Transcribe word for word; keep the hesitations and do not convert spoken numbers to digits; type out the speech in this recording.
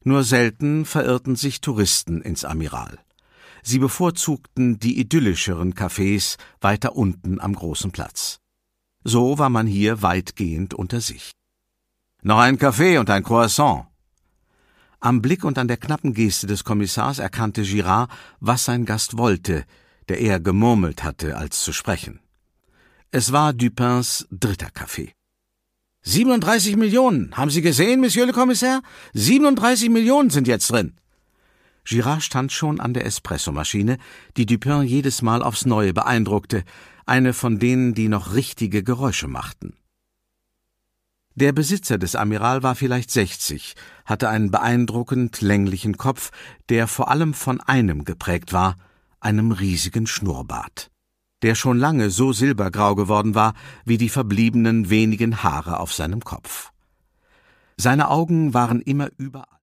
Nur selten verirrten sich Touristen ins Amiral. Sie bevorzugten die idyllischeren Cafés weiter unten am großen Platz. So war man hier weitgehend unter sich. »Noch ein Kaffee und ein Croissant.« Am Blick und an der knappen Geste des Kommissars erkannte Girard, was sein Gast wollte, der eher gemurmelt hatte, als zu sprechen. Es war Dupins dritter Kaffee. »siebenunddreißig Millionen, haben Sie gesehen, Monsieur le Commissaire? siebenunddreißig Millionen sind jetzt drin!« Girard stand schon an der Espressomaschine, die Dupin jedes Mal aufs Neue beeindruckte, eine von denen, die noch richtige Geräusche machten. Der Besitzer des Amiral war vielleicht sechzig, hatte einen beeindruckend länglichen Kopf, der vor allem von einem geprägt war, einem riesigen Schnurrbart, der schon lange so silbergrau geworden war wie die verbliebenen wenigen Haare auf seinem Kopf. Seine Augen waren immer überall